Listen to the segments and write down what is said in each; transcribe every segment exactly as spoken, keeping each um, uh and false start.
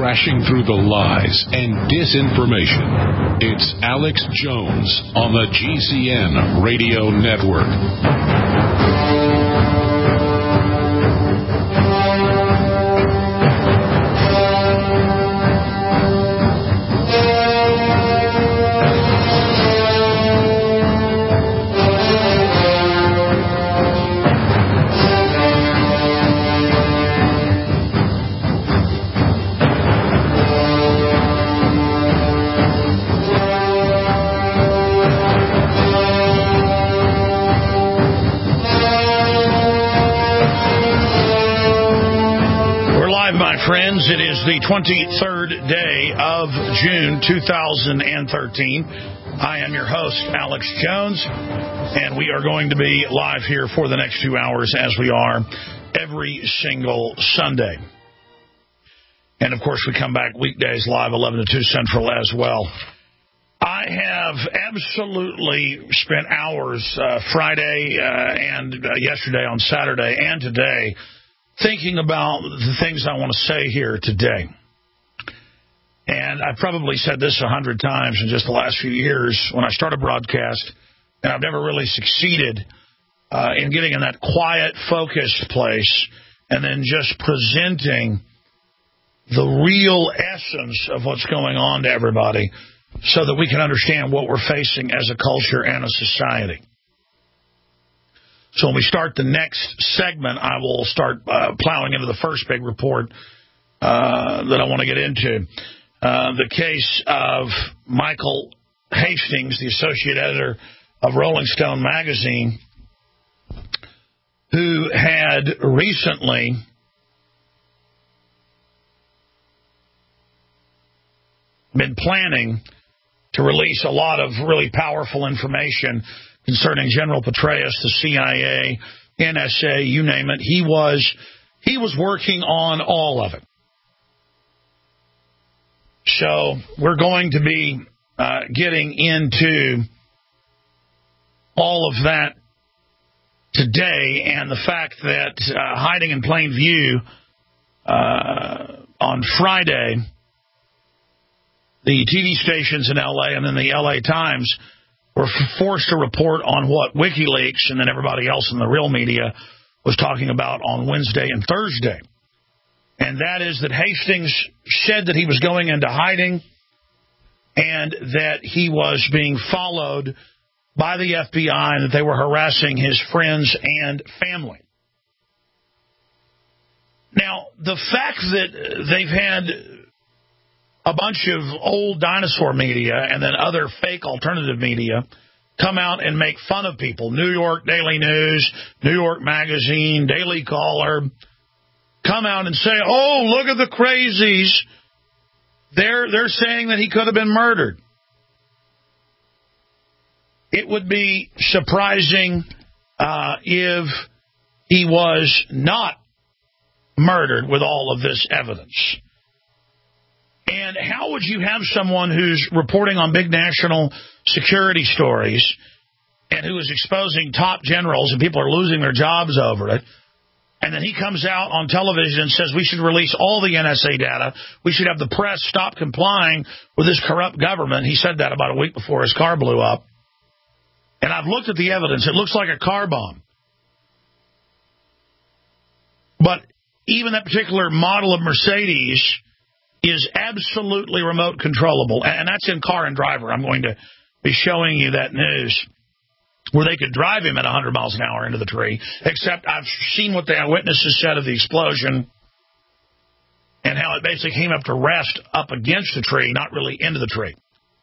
crashing through the lies and disinformation. It's Alex Jones on the G C N Radio Network. Friends, it is the twenty-third day of June two thousand thirteen. I am your host, Alex Jones, and we are going to be live here for the next two hours as we are every single Sunday. And, of course, we come back weekdays live eleven to two Central as well. I have absolutely spent hours uh, Friday uh, and uh, yesterday on Saturday and today thinking about the things I want to say here today. And I've probably said this a hundred times in just the last few years when I start a broadcast, and I've never really succeeded uh, in getting in that quiet, focused place and then just presenting the real essence of what's going on to everybody so that we can understand what we're facing as a culture and a society. So when we start the next segment, I will start uh, plowing into the first big report uh, that I want to get into. Uh, the case of Michael Hastings, the associate editor of Rolling Stone magazine, who had recently been planning to release a lot of really powerful information concerning General Petraeus, the C I A, N S A, you name it. He was he was working on all of it. So we're going to be uh, getting into all of that today, and the fact that uh, hiding in plain view uh, on Friday, the T V stations in L A and then the L A Times were forced to report on what WikiLeaks and then everybody else in the real media was talking about on Wednesday and Thursday. And that is that Hastings said that he was going into hiding and that he was being followed by the F B I and that they were harassing his friends and family. Now, the fact that they've had a bunch of old dinosaur media and then other fake alternative media come out and make fun of people. New York Daily News, New York Magazine, Daily Caller, come out and say, oh, look at the crazies. They're, they're saying that he could have been murdered. It would be surprising uh, if he was not murdered with all of this evidence. And how would you have someone who's reporting on big national security stories and who is exposing top generals and people are losing their jobs over it, and then he comes out on television and says we should release all the N S A data, we should have the press stop complying with this corrupt government? He said that about a week before his car blew up. And I've looked at the evidence. It looks like a car bomb. But even that particular model of Mercedes is absolutely remote controllable, and that's in Car and Driver. I'm going to be showing you that news where they could drive him at one hundred miles an hour into the tree, except I've seen what the eyewitnesses said of the explosion and how it basically came up to rest up against the tree, not really into the tree.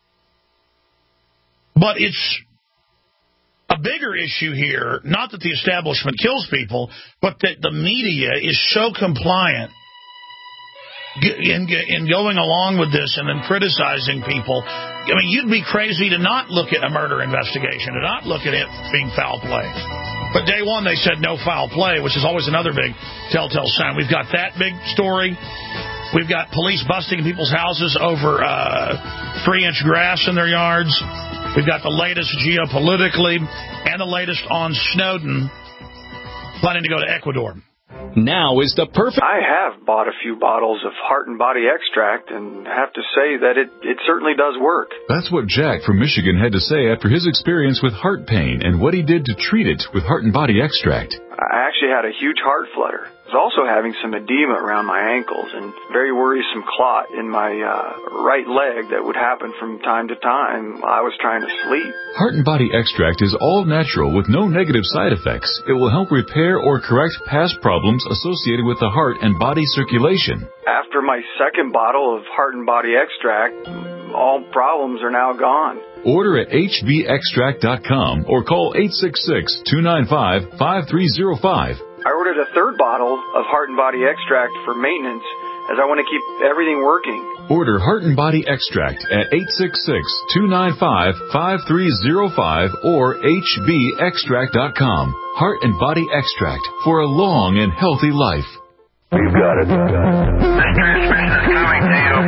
But it's a bigger issue here, not that the establishment kills people, but that the media is so compliant In, in going along with this and then criticizing people. I mean, you'd be crazy to not look at a murder investigation, to not look at it being foul play. But day one, they said no foul play, which is always another big telltale sign. We've got that big story. We've got police busting people's houses over uh, three-inch grass in their yards. We've got the latest geopolitically and the latest on Snowden planning to go to Ecuador. Now is the perfect... I have bought a few bottles of Heart and Body Extract and have to say that it, it certainly does work. That's what Jack from Michigan had to say after his experience with heart pain and what he did to treat it with Heart and Body Extract. I actually had a huge heart flutter. I was also having some edema around my ankles and very worrisome clot in my uh, right leg that would happen from time to time while I was trying to sleep. Heart and Body Extract is all natural with no negative side effects. It will help repair or correct past problems associated with the heart and body circulation. After my second bottle of Heart and Body Extract, all problems are now gone. Order at H B extract dot com or call eight six six, two nine five, five three zero five. I ordered a third bottle of Heart and Body Extract for maintenance as I want to keep everything working. Order Heart and Body Extract at eight six six, two nine five, five three zero five or H B extract dot com. Heart and Body Extract for a long and healthy life. You've got it. This transmission is coming to you.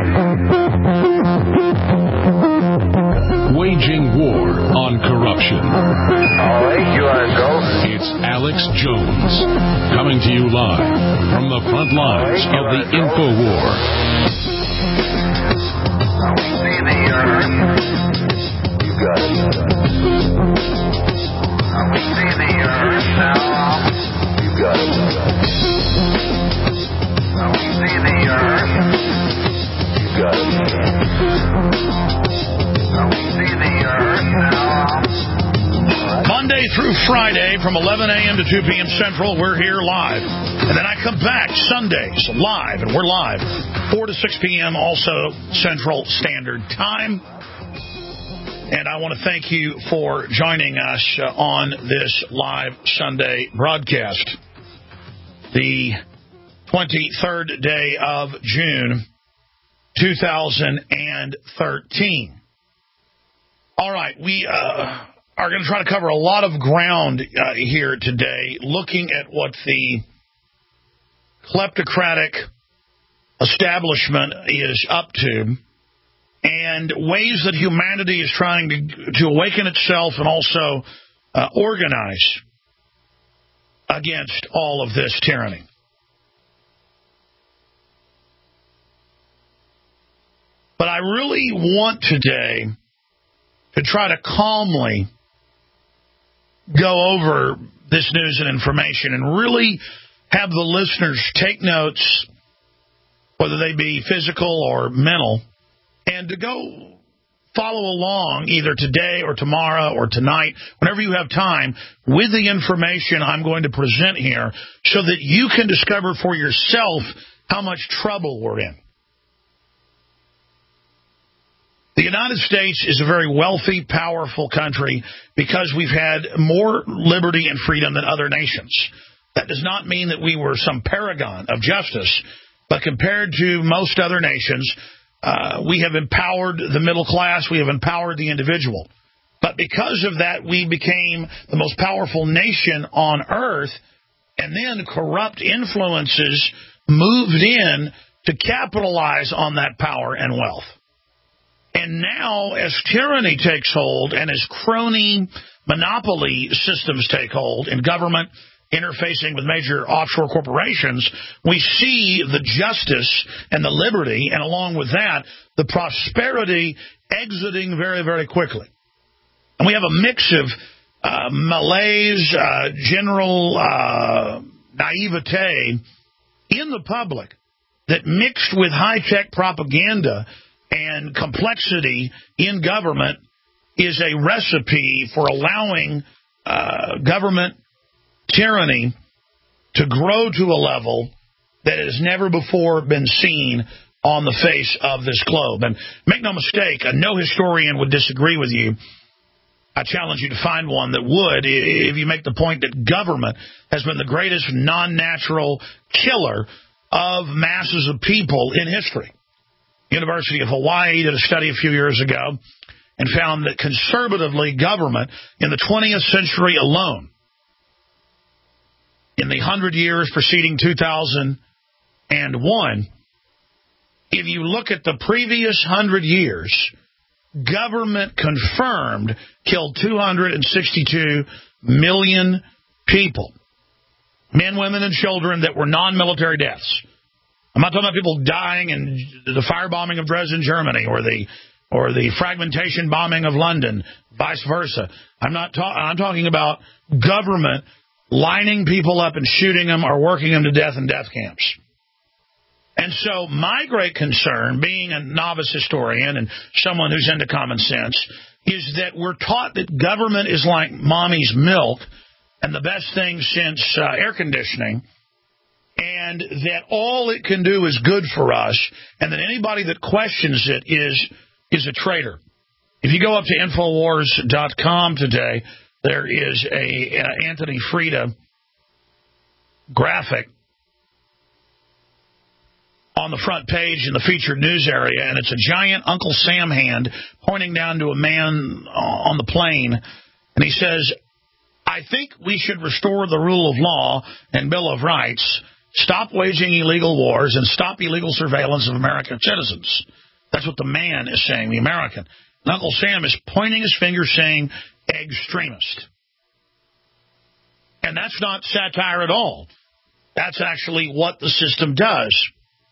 Waging war on corruption. All right, you want to go? It's Alex Jones, coming to you live from the front lines right, of the info war. Now we see the earth. You got it. Now we see the earth now. You got it. Now we see the earth. You got it. Now we see the earth now. Monday through Friday from eleven a.m. to two p.m. Central, we're here live. And then I come back Sundays live, and we're live four to six p.m. also Central Standard Time. And I want to thank you for joining us uh, on this live Sunday broadcast. The twenty-third day of June, two thousand thirteen. All right, we uh, are going to try to cover a lot of ground uh, here today, looking at what the kleptocratic establishment is up to and ways that humanity is trying to, to awaken itself and also uh, organize against all of this tyranny. But I really want today to try to calmly go over this news and information and really have the listeners take notes, whether they be physical or mental, and to go follow along either today or tomorrow or tonight, whenever you have time, with the information I'm going to present here so that you can discover for yourself how much trouble we're in. The United States is a very wealthy, powerful country because we've had more liberty and freedom than other nations. That does not mean that we were some paragon of justice, but compared to most other nations, uh, we have empowered the middle class, we have empowered the individual. But because of that, we became the most powerful nation on earth, and then corrupt influences moved in to capitalize on that power and wealth. And now, as tyranny takes hold and as crony monopoly systems take hold in government interfacing with major offshore corporations, we see the justice and the liberty, and along with that, the prosperity exiting very, very quickly. And we have a mix of uh, malaise, uh, general uh, naivete in the public that mixed with high-tech propaganda and complexity in government is a recipe for allowing uh, government tyranny to grow to a level that has never before been seen on the face of this globe. And make no mistake, no historian would disagree with you. I challenge you to find one that would if you make the point that government has been the greatest non-natural killer of masses of people in history. University of Hawaii did a study a few years ago and found that conservatively government in the twentieth century alone, in the hundred years preceding two thousand one, if you look at the previous hundred years, government confirmed killed two hundred sixty-two million people. Men, women, and children that were non-military deaths. I'm not talking about people dying in the firebombing of Dresden, Germany, or the or the fragmentation bombing of London, vice versa. I'm not ta- I'm talking about government lining people up and shooting them or working them to death in death camps. And so my great concern, being a novice historian and someone who's into common sense, is that we're taught that government is like mommy's milk and the best thing since uh, air conditioning, and that all it can do is good for us, and that anybody that questions it is is a traitor. If you go up to Infowars dot com today, there is a uh, Anthony Freda graphic on the front page in the featured news area, and it's a giant Uncle Sam hand pointing down to a man on the plane, and he says, I think we should restore the rule of law and Bill of Rights, stop waging illegal wars, and stop illegal surveillance of American citizens. That's what the man is saying, the American. And Uncle Sam is pointing his finger saying, extremist. And that's not satire at all. That's actually what the system does.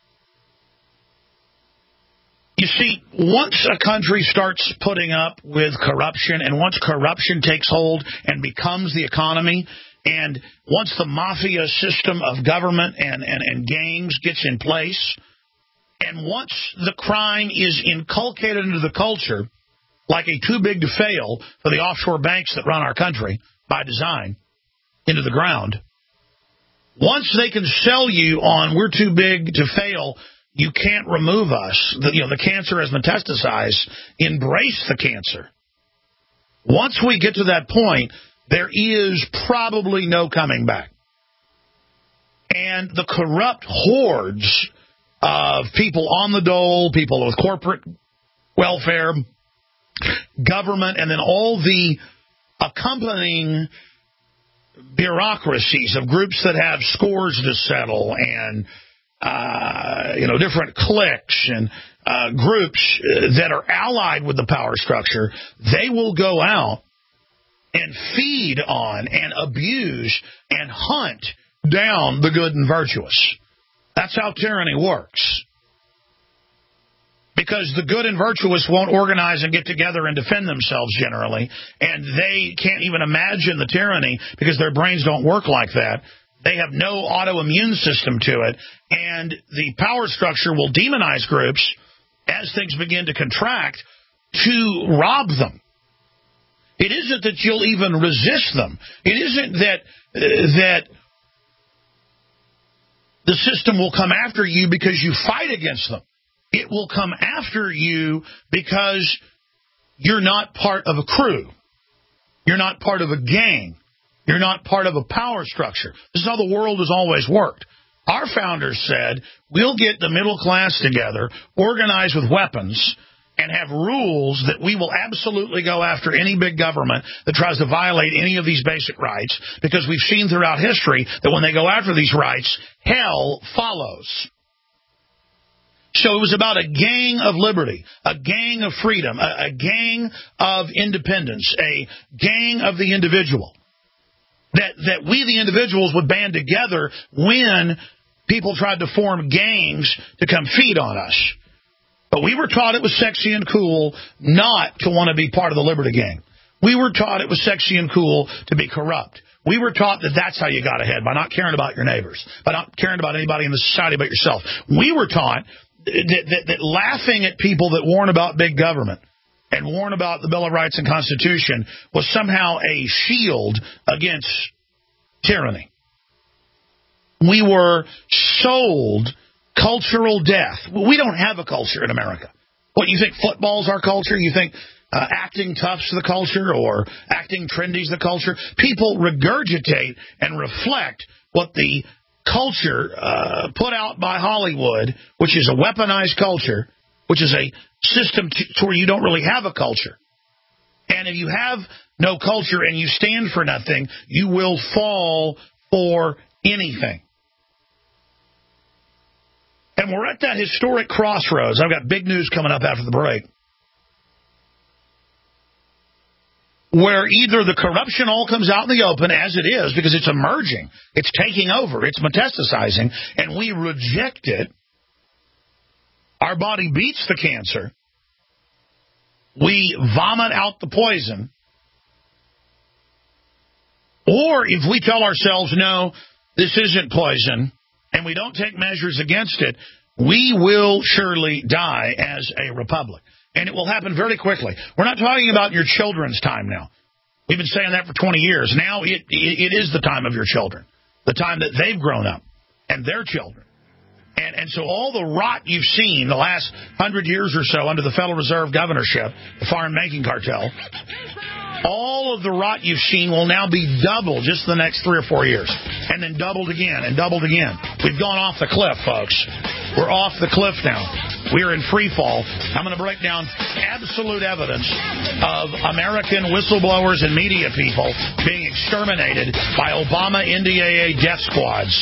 You see, once a country starts putting up with corruption, and once corruption takes hold and becomes the economy, and once the mafia system of government and, and, and gangs gets in place, and once the crime is inculcated into the culture, like a too big to fail for the offshore banks that run our country by design, into the ground, once they can sell you on we're too big to fail, you can't remove us. The, you know, the cancer has metastasized. Embrace the cancer. Once we get to that point, there is probably no coming back. And the corrupt hordes of people on the dole, people with corporate welfare, government, and then all the accompanying bureaucracies of groups that have scores to settle and Uh, you know, different cliques and uh, groups that are allied with the power structure, they will go out and feed on and abuse and hunt down the good and virtuous. That's how tyranny works. Because the good and virtuous won't organize and get together and defend themselves generally, and they can't even imagine the tyranny because their brains don't work like that. They have no autoimmune system to it, and the power structure will demonize groups as things begin to contract to rob them. It isn't that you'll even resist them. It isn't that uh, that the system will come after you because you fight against them. It will come after you because you're not part of a crew. You're not part of a gang. You're not part of a power structure. This is how the world has always worked. Our founders said, we'll get the middle class together, organize with weapons, and have rules that we will absolutely go after any big government that tries to violate any of these basic rights, because we've seen throughout history that when they go after these rights, hell follows. So it was about a gang of liberty, a gang of freedom, a, a gang of independence, a gang of the individual. That that we, the individuals, would band together when people tried to form gangs to come feed on us. But we were taught it was sexy and cool not to want to be part of the Liberty Gang. We were taught it was sexy and cool to be corrupt. We were taught that that's how you got ahead, by not caring about your neighbors, by not caring about anybody in the society but yourself. We were taught that, that, that laughing at people that warn about big government and warn about the Bill of Rights and Constitution was somehow a shield against tyranny. We were sold cultural death. We don't have a culture in America. What, you think football's our culture? You think uh, acting tough's the culture, or acting trendy's the culture? People regurgitate and reflect what the culture uh, put out by Hollywood, which is a weaponized culture, which is a system to where you don't really have a culture. And if you have no culture and you stand for nothing, you will fall for anything. And we're at that historic crossroads. I've got big news coming up after the break. where either the corruption all comes out in the open, as it is, because it's emerging, it's taking over, it's metastasizing, and we reject it. Our body beats the cancer. We vomit out the poison. Or if we tell ourselves, no, this isn't poison, and we don't take measures against it, we will surely die as a republic. And it will happen very quickly. We're not talking about your children's time now. We've been saying that for twenty years. Now it, it, it is the time of your children, the time that they've grown up, and their children. And, and so all the rot you've seen the last hundred years or so under the Federal Reserve governorship, the foreign banking cartel, all of the rot you've seen will now be doubled just the next three or four years, and then doubled again and doubled again. We've gone off the cliff, folks. We're off the cliff now. We are in free fall. I'm going to break down absolute evidence of American whistleblowers and media people being exterminated by Obama N D A A death squads.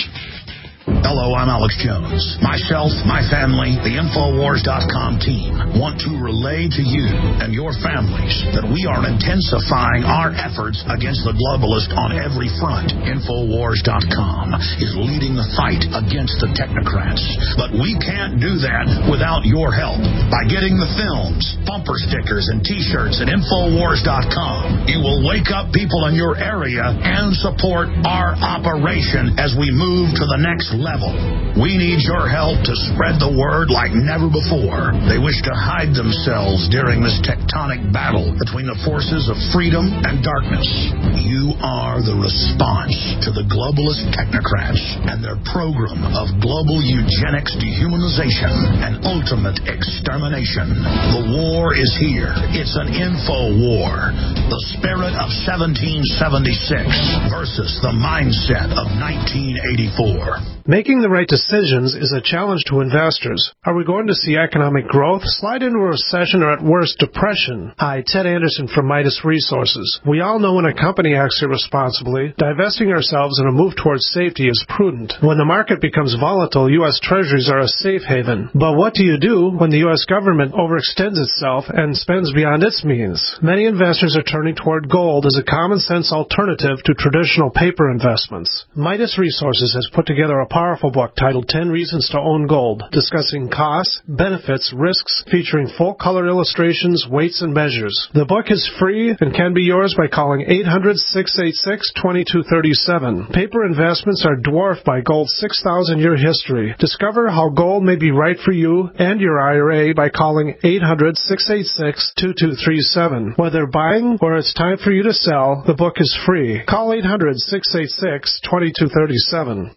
Hello, I'm Alex Jones. Myself, my family, the Infowars dot com team want to relay to you and your families that we are intensifying our efforts against the globalist on every front. Infowars dot com is leading the fight against the technocrats. But we can't do that without your help. By getting the films, bumper stickers, and T-shirts at Infowars dot com, you will wake up people in your area and support our operation as we move to the next level. We need your help to spread the word like never before. They wish to hide themselves during this tectonic battle between the forces of freedom and darkness. You are the response to the globalist technocrats and their program of global eugenics, dehumanization, and ultimate extermination. The war is here. It's an info war. The spirit of seventeen seventy-six versus the mindset of nineteen eighty-four. Making the right decisions is a challenge to investors. Are we going to see economic growth, slide into a recession, or at worst, depression? Hi, Ted Anderson from Midas Resources. We all know when a company acts irresponsibly, divesting ourselves in a move towards safety is prudent. When the market becomes volatile, U S Treasuries are a safe haven. But what do you do when the U S government overextends itself and spends beyond its means? Many investors are turning toward gold as a common-sense alternative to traditional paper investments. Midas Resources has put together a powerful book titled ten Reasons to Own Gold, discussing costs, benefits, risks, featuring full-color illustrations, weights, and measures. The book is free and can be yours by calling eight hundred, six eight six, two two three seven. Paper investments are dwarfed by gold's six thousand year history. Discover how gold may be right for you and your I R A by calling eight hundred, six eight six, two two three seven. Whether buying or it's time for you to sell, the book is free. Call eight hundred, six eight six, two two three seven.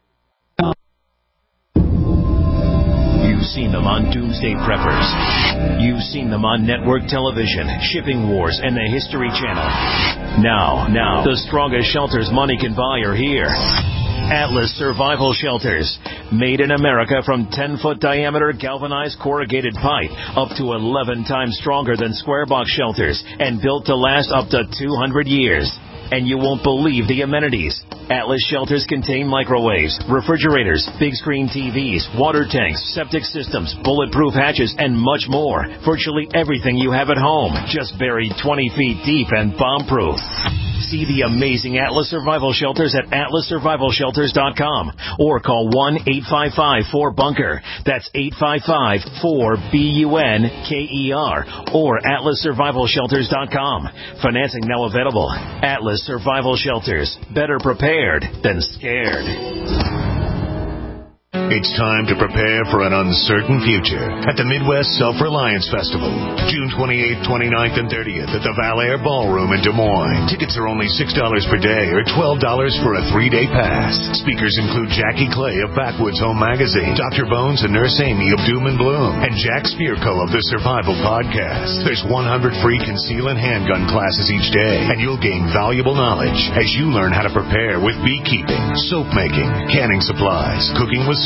You've seen them on Doomsday Preppers. You've seen them on network television, Shipping Wars, and the History Channel. Now, now, the strongest shelters money can buy are here. Atlas Survival Shelters. Made in America from ten-foot diameter galvanized corrugated pipe, up to eleven times stronger than square box shelters, and built to last up to two hundred years. And you won't believe the amenities. Atlas shelters contain microwaves, refrigerators, big screen T Vs, water tanks, septic systems, bulletproof hatches, and much more. Virtually everything you have at home, just buried twenty feet deep and bomb-proof. See the amazing Atlas Survival Shelters at atlas survival shelters dot com or call one eight five five four bunker. That's eight five five four B U N K E R or atlas survival shelters dot com. Financing now available. Atlas Survival Shelters. Better prepared than scared. It's time to prepare for an uncertain future at the Midwest Self-Reliance Festival, June twenty-eighth, twenty-ninth, and thirtieth at the Valair Ballroom in Des Moines. Tickets are only six dollars per day or twelve dollars for a three-day pass. Speakers include Jackie Clay of Backwoods Home Magazine, Doctor Bones and Nurse Amy of Doom and Bloom, and Jack Spirko of the Survival Podcast. There's one hundred free conceal and handgun classes each day, and you'll gain valuable knowledge as you learn how to prepare with beekeeping, soap making, canning supplies, cooking with soap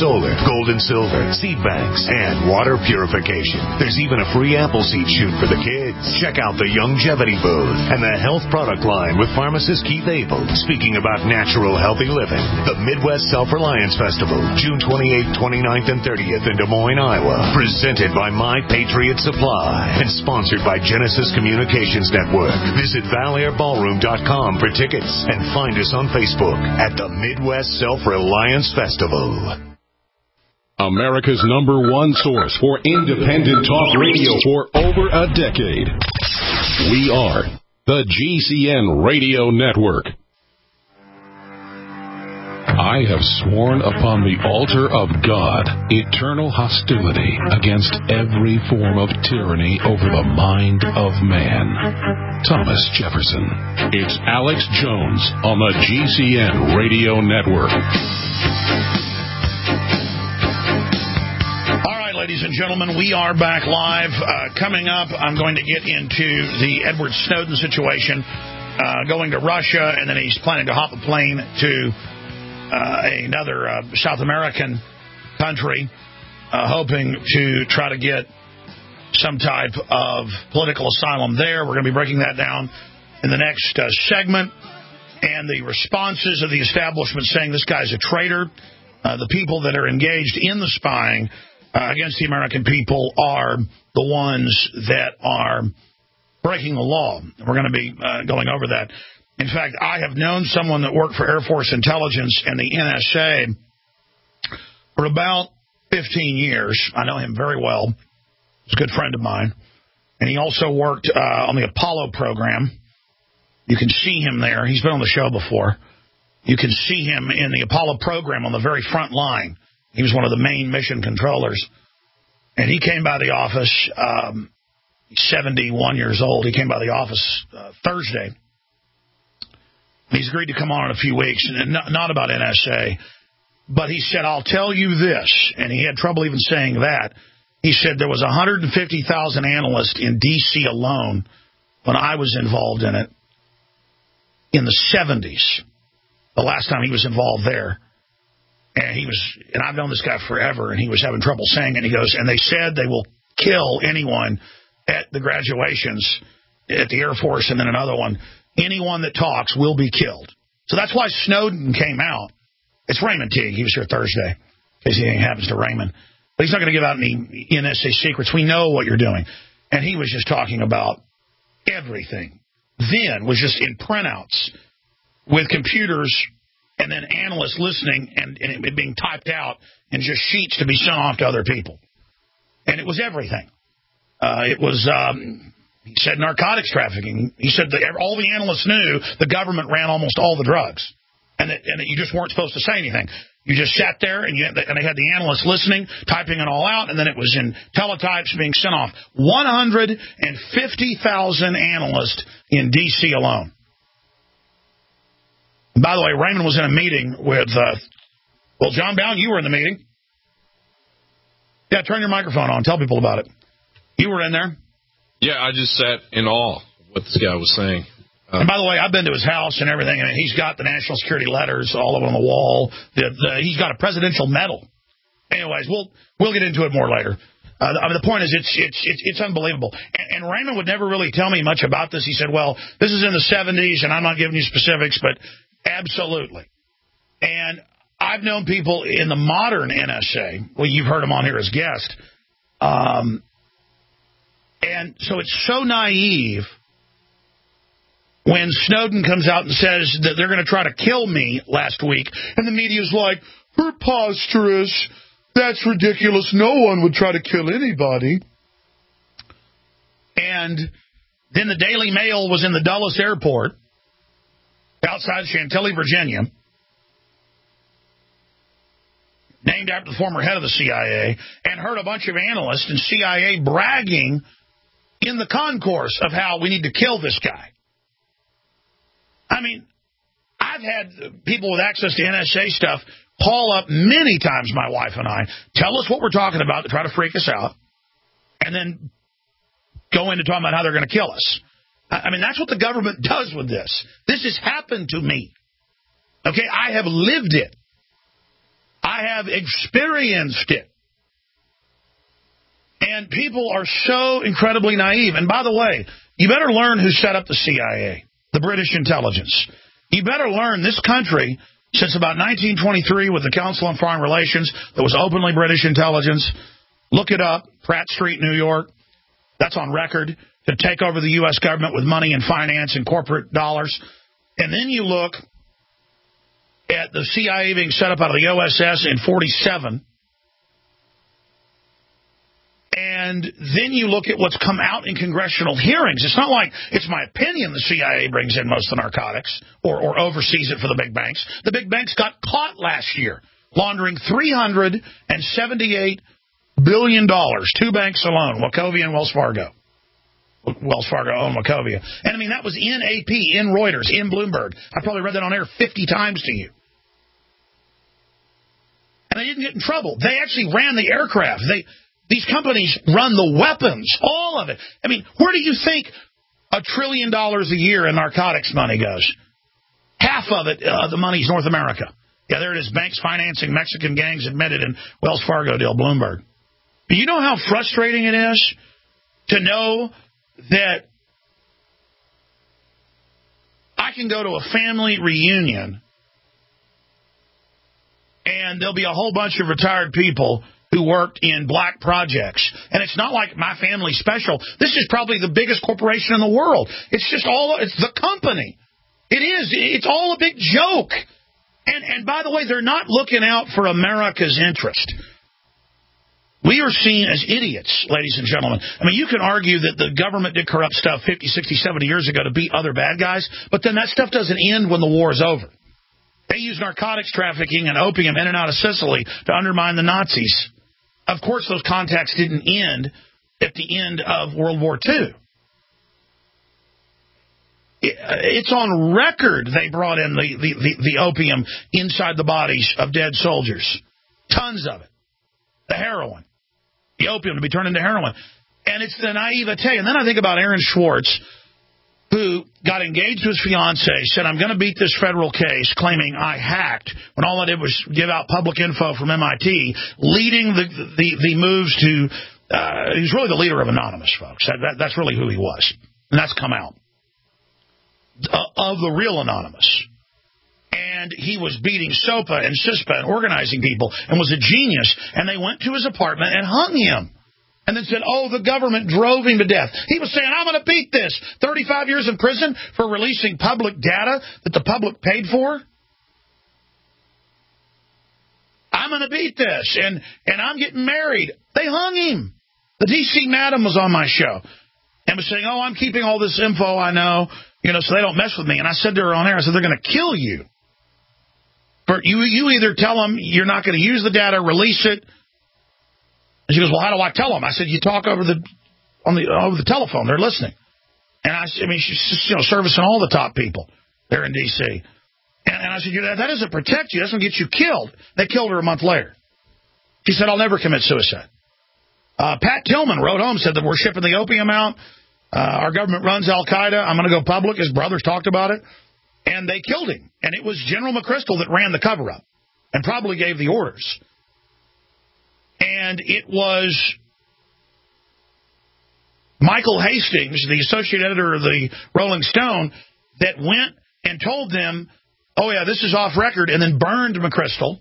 solar, gold and silver, seed banks, and water purification. There's even a free Appleseed shoot for the kids. Check out the Longevity booth and the health product line with pharmacist Keith Abel, speaking about natural, healthy living. The Midwest Self-Reliance Festival, June twenty-eighth, twenty-ninth, and thirtieth in Des Moines, Iowa. Presented by My Patriot Supply and sponsored by Genesis Communications Network. Visit val air ballroom dot com for tickets and find us on Facebook at the Midwest Self-Reliance Festival. America's number one source for independent talk radio for over a decade. We are the G C N Radio Network. I have sworn upon the altar of God eternal hostility against every form of tyranny over the mind of man. Thomas Jefferson. It's Alex Jones on the G C N Radio Network. Ladies and gentlemen, we are back live. Uh, coming up, I'm going to get into the Edward Snowden situation, uh, going to Russia, and then he's planning to hop a plane to uh, another uh, South American country, uh, hoping to try to get some type of political asylum there. We're going to be breaking that down in the next uh, segment. And the responses of the establishment saying this guy's a traitor, uh, the people that are engaged in the spying Uh, against the American people are the ones that are breaking the law. We're going to be uh, going over that. In fact, I have known someone that worked for Air Force Intelligence and the N S A for about fifteen years. I know him very well. He's a good friend of mine. And he also worked uh, on the Apollo program. You can see him there. He's been on the show before. You can see him in the Apollo program on the very front line. He was one of the main mission controllers. And he came by the office, um, seventy-one years old. He came by the office uh, Thursday. He's agreed to come on in a few weeks, and not, not about N S A. But he said, I'll tell you this, and he had trouble even saying that. He said there was one hundred fifty thousand analysts in D C alone when I was involved in it in the seventies, the last time he was involved there. And he was, and I've known this guy forever, and he was having trouble saying it. And he goes, and they said they will kill anyone at the graduations at the Air Force, and then another one. Anyone that talks will be killed. So that's why Snowden came out. It's Raymond Teague. He was here Thursday, in case anything happens to Raymond. But he's not going to give out any N S A secrets. We know what you're doing. And he was just talking about everything. Then was just in printouts with computers and then analysts listening and, and it being typed out and just sheets to be sent off to other people. And it was everything. Uh, it was, um, he said, narcotics trafficking. He said that all the analysts knew the government ran almost all the drugs and that, and that you just weren't supposed to say anything. You just sat there and, you, and they had the analysts listening, typing it all out, and then it was in teletypes being sent off. one hundred fifty thousand analysts in D C alone. By the way, Raymond was in a meeting with, uh, well, John Bound, you were in the meeting. Yeah, turn your microphone on. Tell people about it. You were in there. Yeah, I just sat in awe of what this guy was saying. Uh, and by the way, I've been to his house and everything, and he's got the national security letters all over on the wall. The, the, he's got a presidential medal. Anyways, we'll we'll get into it more later. Uh, I mean, the point is, it's it's it's, it's unbelievable. And, and Raymond would never really tell me much about this. He said, well, this is in the seventies, and I'm not giving you specifics, but absolutely. And I've known people in the modern N S A. Well, you've heard him on here as guest. Um, and so it's so naive when Snowden comes out and says that they're going to try to kill me last week, and the media's like, preposterous, that's ridiculous, no one would try to kill anybody. And then the Daily Mail was in the Dulles Airport outside Chantilly, Virginia, named after the former head of the C I A, and heard a bunch of analysts and C I A bragging in the concourse of how we need to kill this guy. I mean, I've had people with access to N S A stuff call up many times, my wife and I, tell us what we're talking about to try to freak us out, and then go into talking about how they're going to kill us. I mean, that's what the government does with this. This has happened to me. Okay, I have lived it. I have experienced it. And people are so incredibly naive. And by the way, you better learn who set up the C I A, the British intelligence. You better learn this country, since about nineteen twenty-three with the Council on Foreign Relations, that was openly British intelligence. Look it up, Pratt Street, New York. That's on record, to take over the U S government with money and finance and corporate dollars. And then you look at the C I A being set up out of the O S S in forty-seven. And then you look at what's come out in congressional hearings. It's not like it's my opinion the C I A brings in most of the narcotics or, or oversees it for the big banks. The big banks got caught last year laundering three hundred seventy-eight billion dollars. Two banks alone, Wachovia and Wells Fargo. Wells Fargo owned Wachovia. And, I mean, that was in A P, in Reuters, in Bloomberg. I probably read that on air fifty times to you. And they didn't get in trouble. They actually ran the aircraft. They... These companies run the weapons, all of it. I mean, where do you think a trillion dollars a year in narcotics money goes? Half of it, uh, the money's North America. Yeah, there it is, banks financing Mexican gangs admitted in Wells Fargo deal, Bloomberg. But you know how frustrating it is to know that I can go to a family reunion and there'll be a whole bunch of retired people who worked in black projects. And it's not like my family's special. This is probably the biggest corporation in the world. It's just all, it's the company. It is. It's all a big joke. And, and by the way, they're not looking out for America's interest. We are seen as idiots, ladies and gentlemen. I mean, you can argue that the government did corrupt stuff fifty, sixty, seventy years ago to beat other bad guys, but then that stuff doesn't end when the war is over. They use narcotics trafficking and opium in and out of Sicily to undermine the Nazis. Of course, those contacts didn't end at the end of World War Two. It's on record they brought in the, the, the, the opium inside the bodies of dead soldiers. Tons of it. The heroin. The opium to be turned into heroin. And it's the naivete. And then I think about Aaron Swartz, who got engaged to his fiancée, said, I'm going to beat this federal case, claiming I hacked, when all I did was give out public info from M I T, leading the the, the moves to, uh, he's really the leader of Anonymous, folks. That, that, that's really who he was. And that's come out. Uh, of the real Anonymous. And he was beating SOPA and CISPA and organizing people and was a genius. And they went to his apartment and hung him. And then said, oh, the government drove him to death. He was saying, I'm going to beat this. thirty-five years in prison for releasing public data that the public paid for. I'm going to beat this. And, and I'm getting married. They hung him. The D C madam was on my show and was saying, oh, I'm keeping all this info I know, you know, so they don't mess with me. And I said to her on air, I said, they're going to kill you. For you, you either tell them you're not going to use the data, release it. And she goes, well, how do I tell them? I said, you talk over the on the over the telephone. They're listening. And I, I mean, she's just, you know, servicing all the top people there in D C. And, and I said, that, that doesn't protect you. That doesn't get you killed. They killed her a month later. She said, I'll never commit suicide. Uh, Pat Tillman wrote home, said that we're shipping the opium out. Uh, our government runs Al-Qaeda. I'm going to go public. His brothers talked about it. And they killed him. And it was General McChrystal that ran the cover-up and probably gave the orders. And it was Michael Hastings, the associate editor of the Rolling Stone, that went and told them, oh, yeah, this is off record, and then burned McChrystal.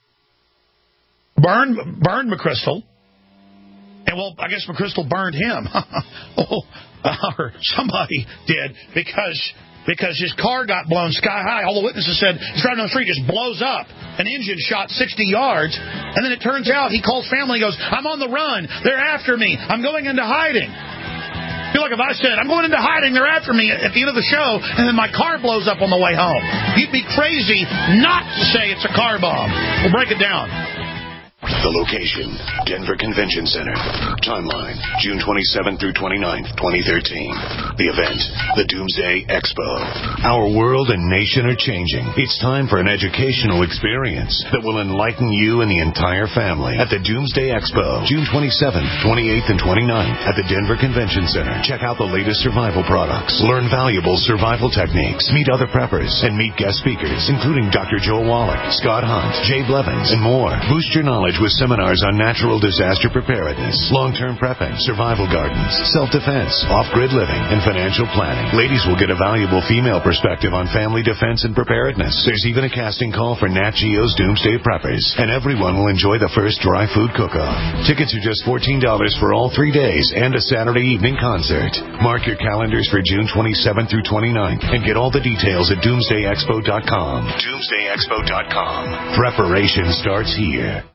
Burned, burned McChrystal. And, well, I guess McChrystal burned him. oh, or somebody did, because... Because his car got blown sky high. All the witnesses said he's driving down the street, just blows up. An engine shot sixty yards. And then it turns out he calls family and goes, I'm on the run. They're after me. I'm going into hiding. I feel like if I said, I'm going into hiding, they're after me at the end of the show, and then my car blows up on the way home. You'd be crazy not to say it's a car bomb. We'll break it down. The location, Denver Convention Center. Timeline, June twenty-seventh through twenty-ninth, twenty thirteen. The event, the Doomsday Expo. Our world and nation are changing. It's time for an educational experience that will enlighten you and the entire family at the Doomsday Expo, June twenty-seventh, twenty-eighth, and twenty-ninth at the Denver Convention Center. Check out the latest survival products, learn valuable survival techniques, meet other preppers, and meet guest speakers, including Doctor Joel Wallach, Scott Hunt, Jay Blevins, and more. Boost your knowledge with seminars on natural disaster preparedness, long-term prepping, survival gardens, self-defense, off-grid living, and financial planning. Ladies will get a valuable female perspective on family defense and preparedness. There's even a casting call for Nat Geo's Doomsday Preppers, and everyone will enjoy the first dry food cook-off. Tickets are just fourteen dollars for all three days and a Saturday evening concert. Mark your calendars for June twenty-seventh through twenty-ninth and get all the details at doomsday expo dot com. doomsday expo dot com. Preparation starts here.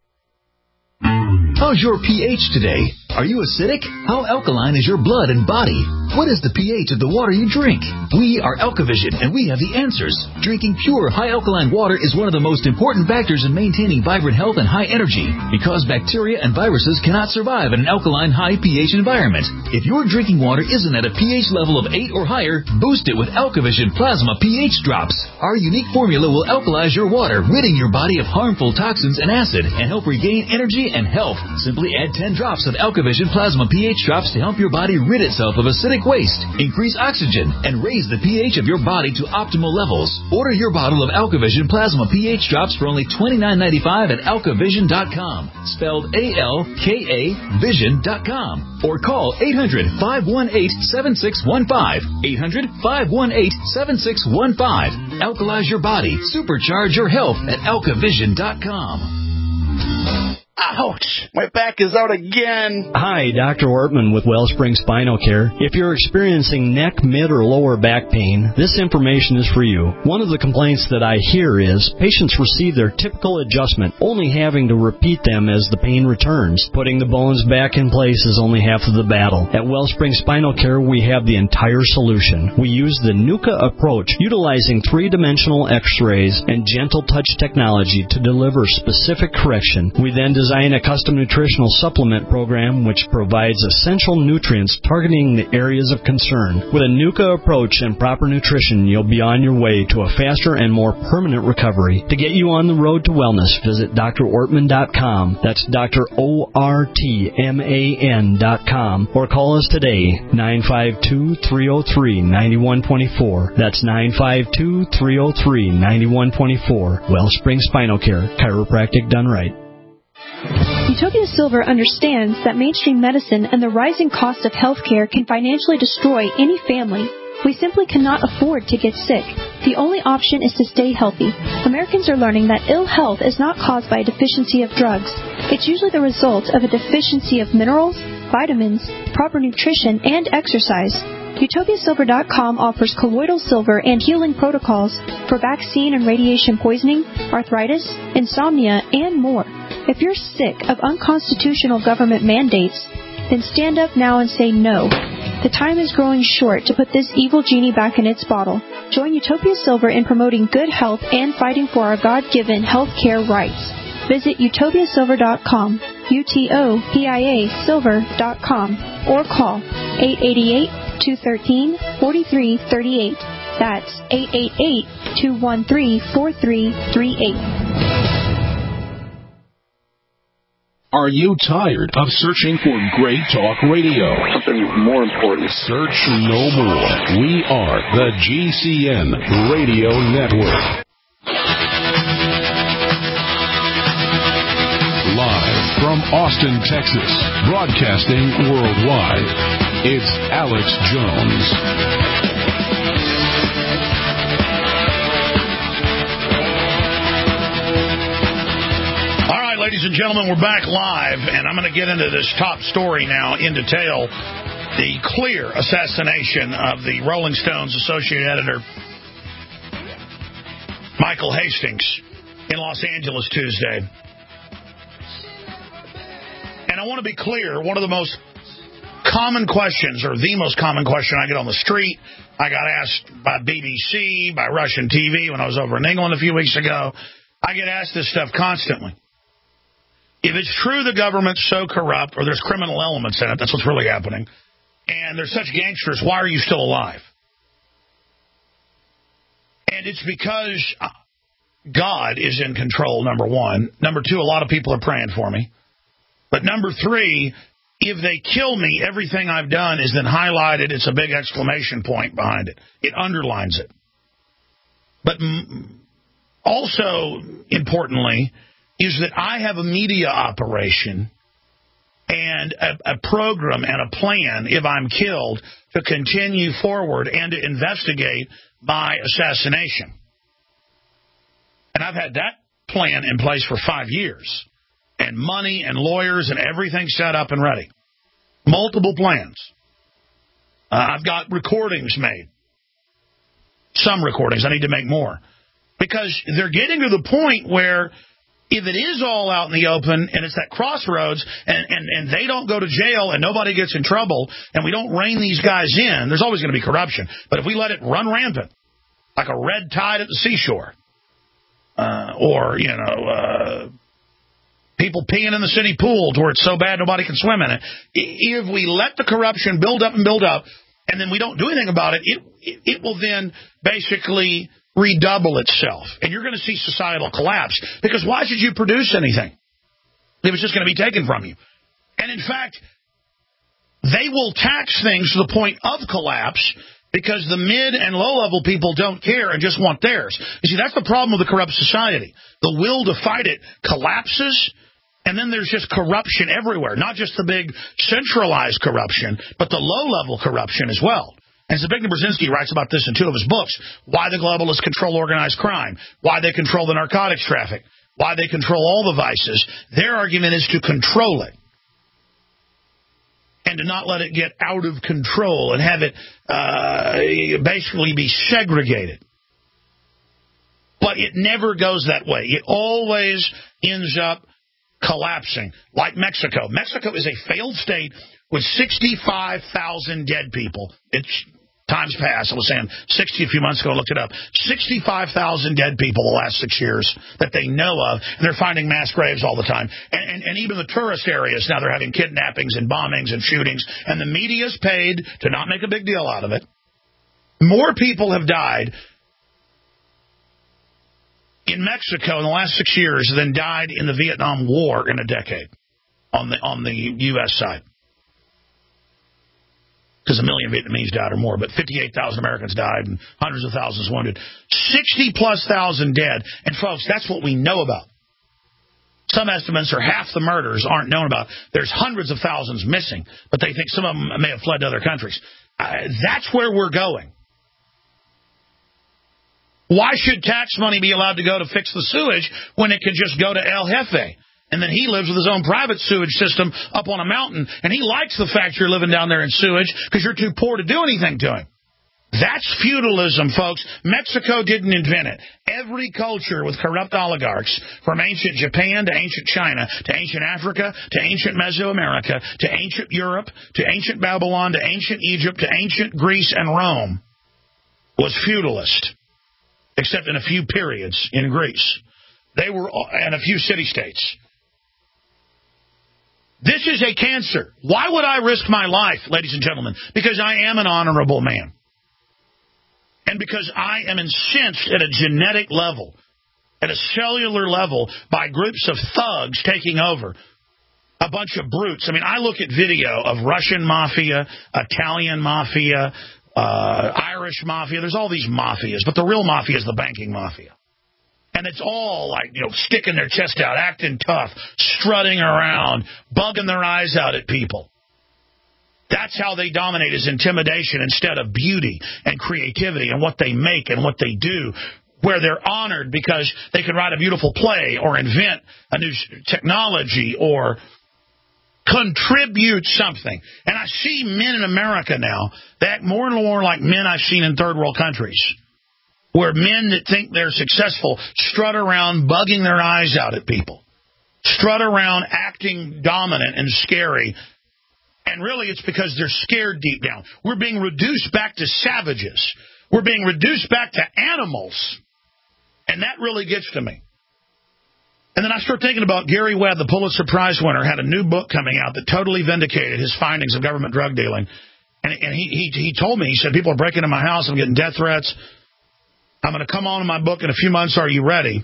How's your pH today? Are you acidic? How alkaline is your blood and body? What is the pH of the water you drink? We are Alkavision, and we have the answers. Drinking pure, high alkaline water is one of the most important factors in maintaining vibrant health and high energy, because bacteria and viruses cannot survive in an alkaline, high pH environment. If your drinking water isn't at a pH level of eight or higher, boost it with Alkavision Plasma pH Drops. Our unique formula will alkalize your water, ridding your body of harmful toxins and acid, and help regain energy and health. Simply add ten drops of Alkavision Plasma pH Drops to help your body rid itself of acidic waste, increase oxygen, and raise the pH of your body to optimal levels. Order your bottle of Alkavision Plasma pH Drops for only twenty-nine ninety-five at alkavision dot com, spelled A L K A vision dot com, or call eight hundred, five one eight, seven six one five, eight hundred, five one eight, seven six one five. Alkalize your body, supercharge your health at alkavision dot com. Ouch! My back is out again. Hi, Doctor Ortman with Wellspring Spinal Care. If you're experiencing neck, mid, or lower back pain, this information is for you. One of the complaints that I hear is patients receive their typical adjustment, only having to repeat them as the pain returns. Putting the bones back in place is only half of the battle. At Wellspring Spinal Care, we have the entire solution. We use the NUCA approach, utilizing three-dimensional x-rays and gentle touch technology to deliver specific correction. We then design Design a custom nutritional supplement program which provides essential nutrients targeting the areas of concern. With a NUCA approach and proper nutrition, you'll be on your way to a faster and more permanent recovery. To get you on the road to wellness, visit D R ortman dot com. That's Doctor O R T M A N dot com. Or call us today, nine five two, three oh three, nine one two four. That's nine five two, three oh three, nine one two four. Wellspring Spinal Care, chiropractic done right. Utopia Silver understands that mainstream medicine and the rising cost of healthcare can financially destroy any family. We simply cannot afford to get sick. The only option is to stay healthy. Americans are learning that ill health is not caused by a deficiency of drugs. It's usually the result of a deficiency of minerals, vitamins, proper nutrition, and exercise. Utopia Silver dot com offers colloidal silver and healing protocols for vaccine and radiation poisoning, arthritis, insomnia, and more. If you're sick of unconstitutional government mandates, then stand up now and say no. The time is growing short to put this evil genie back in its bottle. Join Utopia Silver in promoting good health and fighting for our God-given health care rights. Visit Utopia Silver dot com, U T O P I A Silver dot com, or call eight eight eight, two one three, four three three eight. That's eight eight eight, two one three, four three three eight. Are you tired of searching for great talk radio? Something more important. Search no more. We are the G C N Radio Network. Live from Austin, Texas, broadcasting worldwide, it's Alex Jones. Ladies and gentlemen, we're back live, and I'm going to get into this top story now in detail. The clear assassination of the Rolling Stones associate editor, Michael Hastings, in Los Angeles Tuesday. And I want to be clear, one of the most common questions, or the most common question I get on the street, I got asked by B B C, by Russian T V when I was over in England a few weeks ago. I get asked this stuff constantly. If it's true the government's so corrupt or there's criminal elements in it, that's what's really happening, and there's such gangsters, why are you still alive? And it's because God is in control, number one. Number two, a lot of people are praying for me. But number three, if they kill me, everything I've done is then highlighted. It's a big exclamation point behind it. It underlines it. But also, importantly, is that I have a media operation and a, a program and a plan, if I'm killed, to continue forward and to investigate my assassination. And I've had that plan in place for five years. And money and lawyers and everything set up and ready. Multiple plans. Uh, I've got recordings made. Some recordings. I need to make more. Because they're getting to the point where if it is all out in the open and it's that crossroads and, and, and they don't go to jail and nobody gets in trouble and we don't rein these guys in, there's always going to be corruption. But if we let it run rampant, like a red tide at the seashore, uh, or, you know, uh, people peeing in the city pool to where it's so bad nobody can swim in it, if we let the corruption build up and build up and then we don't do anything about it, it, it, it will then basically redouble itself. And you're going to see societal collapse. Because why should you produce anything if it's just going to be taken from you? And in fact, they will tax things to the point of collapse because the mid and low-level people don't care and just want theirs. You see, that's the problem with a corrupt society. The will to fight it collapses, and then there's just corruption everywhere. Not just the big centralized corruption, but the low-level corruption as well. And Zbigniew Brzezinski writes about this in two of his books, Why the Globalists Control Organized Crime, Why They Control the Narcotics Traffic, Why They Control All the Vices. Their argument is to control it and to not let it get out of control and have it uh, basically be segregated. But it never goes that way. It always ends up collapsing, like Mexico. Mexico is a failed state with sixty-five thousand dead people. It's times past. I was saying sixty a few months ago. I looked it up. sixty-five thousand dead people the last six years that they know of. And they're finding mass graves all the time. And, and, and even the tourist areas, now they're having kidnappings and bombings and shootings. And the media's paid to not make a big deal out of it. More people have died in Mexico in the last six years than died in the Vietnam War in a decade on the on the U S side. Because a million Vietnamese died or more, but fifty-eight thousand Americans died and hundreds of thousands wounded. sixty-plus thousand dead. And, folks, that's what we know about. Some estimates are half the murders aren't known about. There's hundreds of thousands missing, but they think some of them may have fled to other countries. Uh, that's where we're going. Why should tax money be allowed to go to fix the sewage when it could just go to El Jefe? And then he lives with his own private sewage system up on a mountain, and he likes the fact you're living down there in sewage because you're too poor to do anything to him. That's feudalism, folks. Mexico didn't invent it. Every culture with corrupt oligarchs, from ancient Japan to ancient China, to ancient Africa, to ancient Mesoamerica, to ancient Europe, to ancient Babylon, to ancient Egypt, to ancient Greece and Rome, was feudalist, except in a few periods in Greece. They were, and a few city-states. This is a cancer. Why would I risk my life, ladies and gentlemen? Because I am an honorable man. And because I am incensed at a genetic level, at a cellular level, by groups of thugs taking over. A bunch of brutes. I mean, I look at video of Russian mafia, Italian mafia, uh, Irish mafia. There's all these mafias, but the real mafia is the banking mafia. And it's all like, you know, sticking their chest out, acting tough, strutting around, bugging their eyes out at people. That's how they dominate, is intimidation instead of beauty and creativity and what they make and what they do, where they're honored because they can write a beautiful play or invent a new technology or contribute something. And I see men in America now that act more and more like men I've seen in third world countries, where men that think they're successful strut around bugging their eyes out at people, strut around acting dominant and scary. And really it's because they're scared deep down. We're being reduced back to savages. We're being reduced back to animals. And that really gets to me. And then I start thinking about Gary Webb, the Pulitzer Prize winner, had a new book coming out that totally vindicated his findings of government drug dealing. And, and he, he he told me, he said, people are breaking into my house, I'm getting death threats. I'm going to come on in my book in a few months. Are you ready?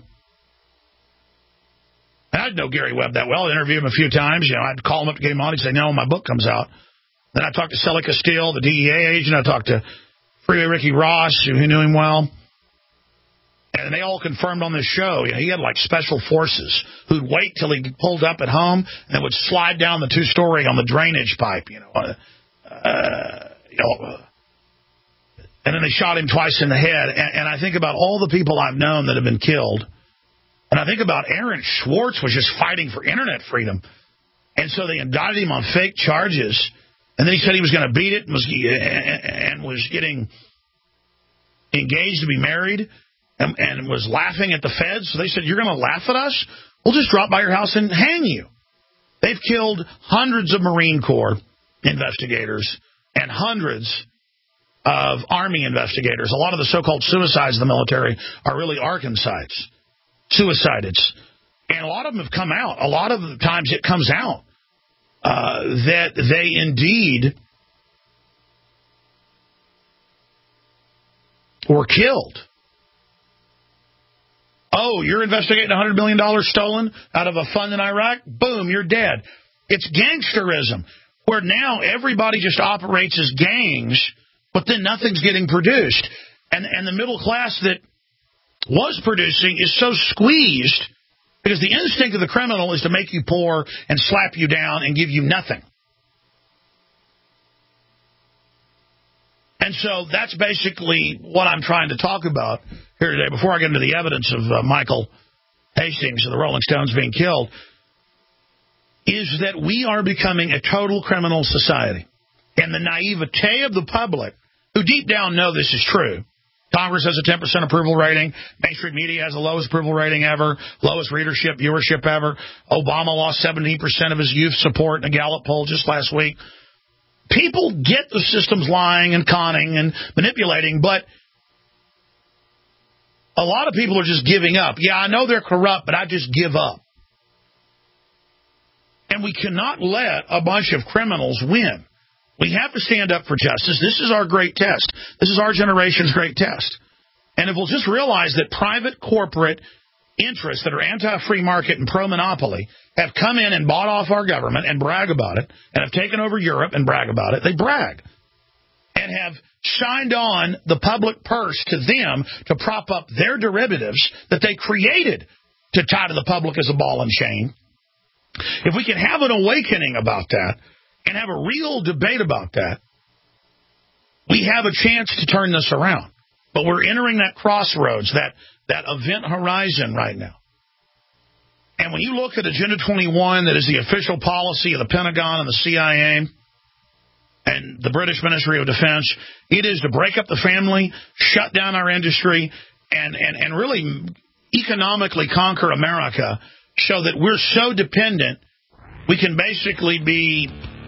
And I didn't know Gary Webb that well. I interviewed him a few times. You know, I'd call him up to get him on. He'd say, no, my book comes out. Then I talked to Sally Castile, the D E A agent. I talked to Freeway Ricky Ross, who knew him well. And they all confirmed on this show, you know, he had like special forces who'd wait till he pulled up at home and then would slide down the two-story on the drainage pipe, you know. Uh, uh, you know uh, and then they shot him twice in the head. And, and I think about all the people I've known that have been killed. And I think about Aaron Schwartz was just fighting for internet freedom. And so they indicted him on fake charges. And then he said he was going to beat it and was, and was getting engaged to be married. And, and was laughing at the feds. So they said, you're going to laugh at us? We'll just drop by your house and hang you. They've killed hundreds of Marine Corps investigators and hundreds of Army investigators. A lot of the so-called suicides in the military are really Arkancides, suicides. And a lot of them have come out. A lot of the times it comes out uh, that they indeed were killed. Oh, you're investigating one hundred million dollars stolen out of a fund in Iraq? Boom, you're dead. It's gangsterism, where now everybody just operates as gangs, but then nothing's getting produced. And, and the middle class that was producing is so squeezed because the instinct of the criminal is to make you poor and slap you down and give you nothing. And so that's basically what I'm trying to talk about here today. Before I get into the evidence of uh, Michael Hastings and the Rolling Stones being killed, is that we are becoming a total criminal society. And the naivete of the public, who deep down know this is true. Congress has a ten percent approval rating. Mainstream media has the lowest approval rating ever, lowest readership, viewership ever. Obama lost seventeen percent of his youth support in a Gallup poll just last week. People get the system's lying and conning and manipulating, but a lot of people are just giving up. Yeah, I know they're corrupt, but I just give up. And we cannot let a bunch of criminals win. We have to stand up for justice. This is our great test. This is our generation's great test. And if we'll just realize that private corporate interests that are anti-free market and pro-monopoly have come in and bought off our government and brag about it, and have taken over Europe and brag about it. They brag. And have shined on the public purse to them to prop up their derivatives that they created to tie to the public as a ball and chain. If we can have an awakening about that and have a real debate about that, we have a chance to turn this around. But we're entering that crossroads, that that event horizon right now. And when you look at Agenda twenty-one, that is the official policy of the Pentagon and the C I A and the British Ministry of Defense, it is to break up the family, shut down our industry, and, and, and really economically conquer America, so that we're so dependent we can basically be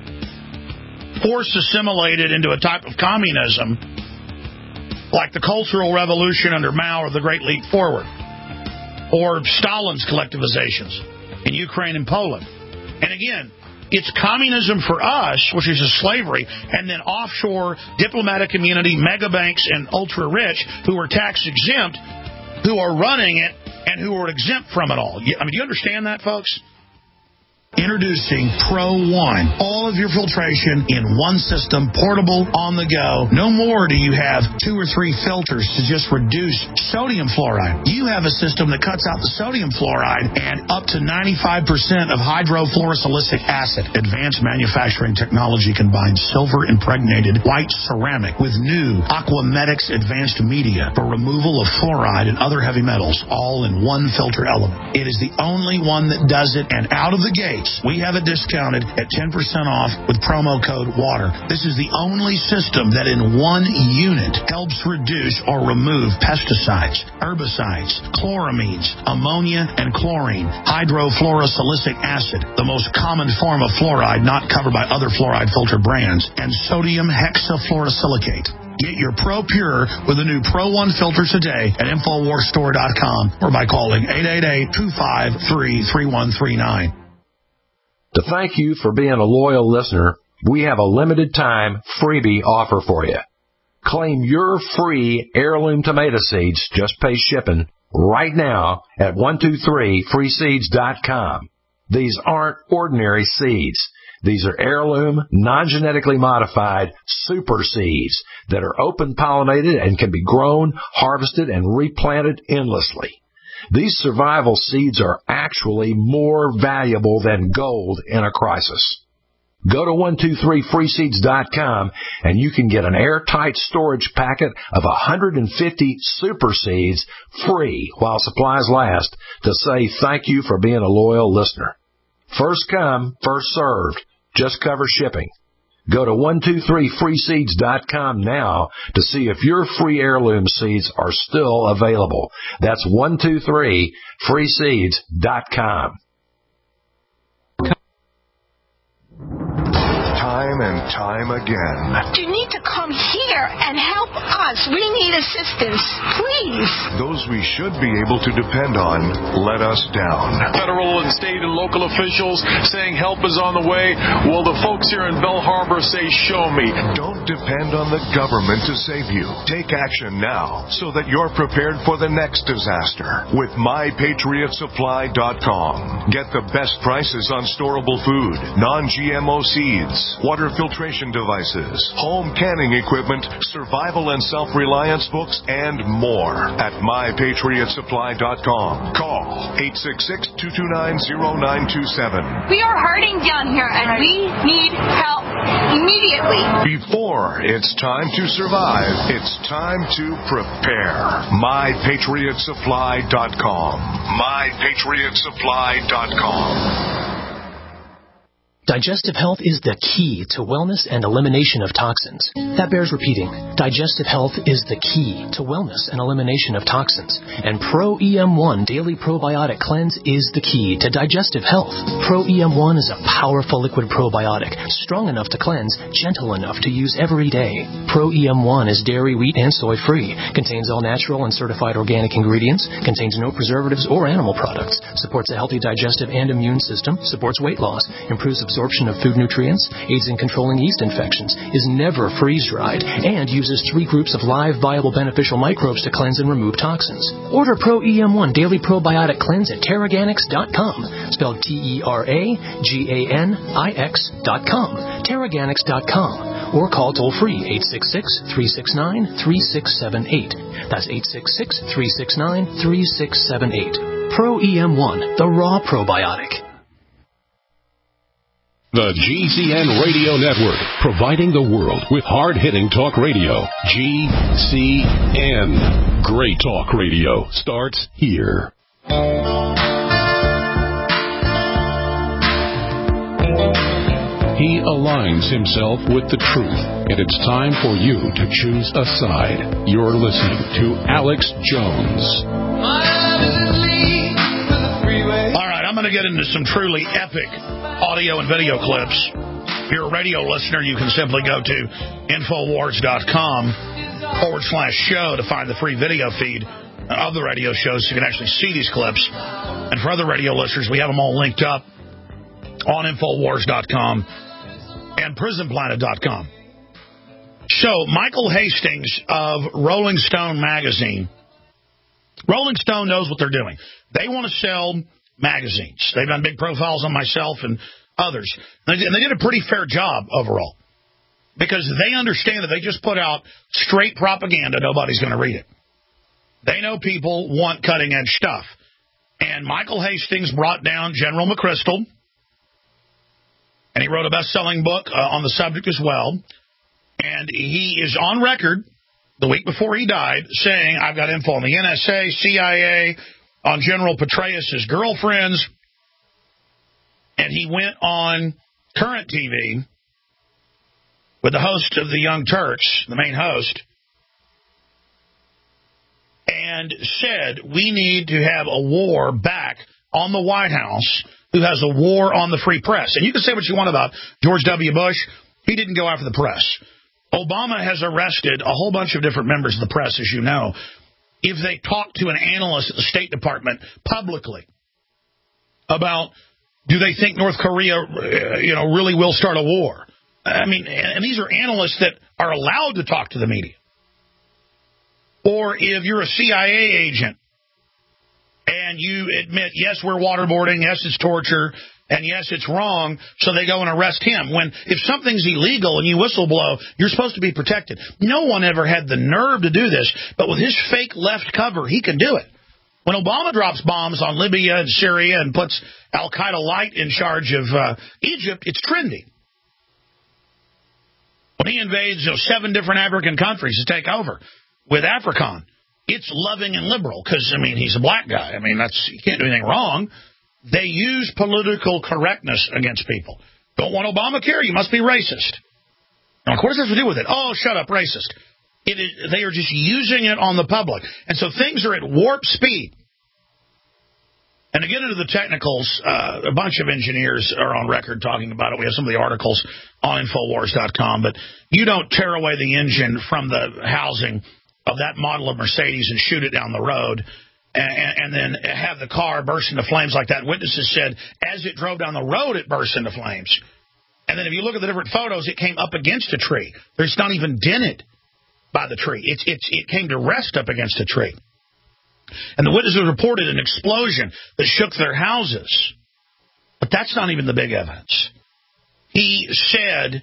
force assimilated into a type of communism like the Cultural Revolution under Mao or the Great Leap Forward, or Stalin's collectivizations in Ukraine and Poland. And again, it's communism for us, which is a slavery, and then offshore diplomatic immunity, mega banks, and ultra-rich who are tax-exempt, who are running it and who are exempt from it all. I mean, do you understand that, folks? Introducing Pro One. All of your filtration in one system, portable, on the go. No more do you have two or three filters to just reduce sodium fluoride. You have a system that cuts out the sodium fluoride and up to ninety-five percent of hydrofluorosilicic acid. Advanced manufacturing technology combines silver-impregnated white ceramic with new Aquamedics advanced media for removal of fluoride and other heavy metals, all in one filter element. It is the only one that does it, and out of the gate, we have it discounted at ten percent off with promo code WATER. This is the only system that in one unit helps reduce or remove pesticides, herbicides, chloramines, ammonia, and chlorine, hydrofluorosilicic acid, the most common form of fluoride not covered by other fluoride filter brands, and sodium hexafluorosilicate. Get your Pro Pure with the new Pro One filter today at Infowars Store dot com or by calling eight eight eight, two five three, three one three nine. To thank you for being a loyal listener, we have a limited time freebie offer for you. Claim your free heirloom tomato seeds, just pay shipping, right now at one two three free seeds dot com. These aren't ordinary seeds. These are heirloom, non-genetically modified super seeds that are open-pollinated and can be grown, harvested, and replanted endlessly. These survival seeds are actually more valuable than gold in a crisis. Go to one two three free seeds dot com and you can get an airtight storage packet of one hundred fifty super seeds free while supplies last to say thank you for being a loyal listener. First come, first served. Just cover shipping. Go to one two three free seeds dot com now to see if your free heirloom seeds are still available. That's one two three free seeds dot com. Time and time again. You need to come here and help us. We need assistance, please. Those we should be able to depend on let us down. Federal and state and local officials saying help is on the way. Well, the folks here in Bell Harbor say, show me. Don't depend on the government to save you. Take action now so that you're prepared for the next disaster with my patriot supply dot com. Get the best prices on storable food, non G M O seeds, water filtration devices, home canning equipment, survival and self-reliance books, and more at my patriot supply dot com. Call eight six six, two two nine, zero nine two seven. We are hurting down here, and we need help immediately. Before it's time to survive, it's time to prepare. my patriot supply dot com. my patriot supply dot com. Digestive health is the key to wellness and elimination of toxins. That bears repeating. Digestive health is the key to wellness and elimination of toxins. And Pro E M one Daily Probiotic Cleanse is the key to digestive health. Pro E M one is a powerful liquid probiotic, strong enough to cleanse, gentle enough to use every day. Pro E M one is dairy, wheat, and soy-free, contains all natural and certified organic ingredients, contains no preservatives or animal products, supports a healthy digestive and immune system, supports weight loss, improves absorption of food nutrients, aids in controlling yeast infections, is never freeze-dried, and uses three groups of live, viable, beneficial microbes to cleanse and remove toxins. Order Pro E M one Daily Probiotic Cleanse at Teraganix dot com, spelled T E R A G A N I X dot com, Teraganix dot com, or call toll-free eight six six, three six nine, three six seven eight. That's eight six six, three six nine, three six seven eight. Pro E M one, the raw probiotic. The G C N Radio Network, providing the world with hard-hitting talk radio. G C N. Great talk radio starts here. He aligns himself with the truth, and it's time for you to choose a side. You're listening to Alex Jones. All right, I'm going to get into some truly epic audio and video clips. If you're a radio listener, you can simply go to Infowars dot com forward slash show to find the free video feed of the radio shows so you can actually see these clips. And for other radio listeners, we have them all linked up on Infowars dot com and Prison Planet dot com. So, Michael Hastings of Rolling Stone magazine. Rolling Stone knows what they're doing. They want to sell magazines. They've done big profiles on myself and others. And they did a pretty fair job overall because they understand that they just put out straight propaganda. Nobody's going to read it. They know people want cutting-edge stuff. And Michael Hastings brought down General McChrystal, and he wrote a best-selling book uh, on the subject as well. And he is on record the week before he died saying, I've got info on the N S A, C I A, on General Petraeus' girlfriends. And he went on Current T V with the host of the Young Turks, the main host, and said, we need to have a war back on the White House who has a war on the free press. And you can say what you want about George W. Bush. He didn't go after the press. Obama has arrested a whole bunch of different members of the press, as you know, if they talk to an analyst at the State Department publicly about, do they think North Korea, you know, really will start a war? I mean, and these are analysts that are allowed to talk to the media. Or if you're a C I A agent and you admit, yes, we're waterboarding, yes, it's torture, and yes, it's wrong, so they go and arrest him. When if something's illegal and you whistleblow, you're supposed to be protected. No one ever had the nerve to do this, but with his fake left cover, he can do it. When Obama drops bombs on Libya and Syria and puts al-Qaeda Light in charge of uh, Egypt, it's trendy. When he invades you know, seven different African countries to take over with AFRICOM, it's loving and liberal because, I mean, he's a black guy. I mean, that's you can't do anything wrong. They use political correctness against people. Don't want Obamacare? You must be racist. Now, what does that have to do with it? Oh, shut up, racist. It is, they are just using it on the public. And so things are at warp speed. And to get into the technicals, uh, a bunch of engineers are on record talking about it. We have some of the articles on Infowars dot com. But you don't tear away the engine from the housing of that model of Mercedes and shoot it down the road and, and then have the car burst into flames like that. Witnesses said as it drove down the road, it burst into flames. And then if you look at the different photos, it came up against a tree. It's not even dented by the tree. It's, it's, it came to rest up against a tree. And the witnesses reported an explosion that shook their houses. But that's not even the big evidence. He said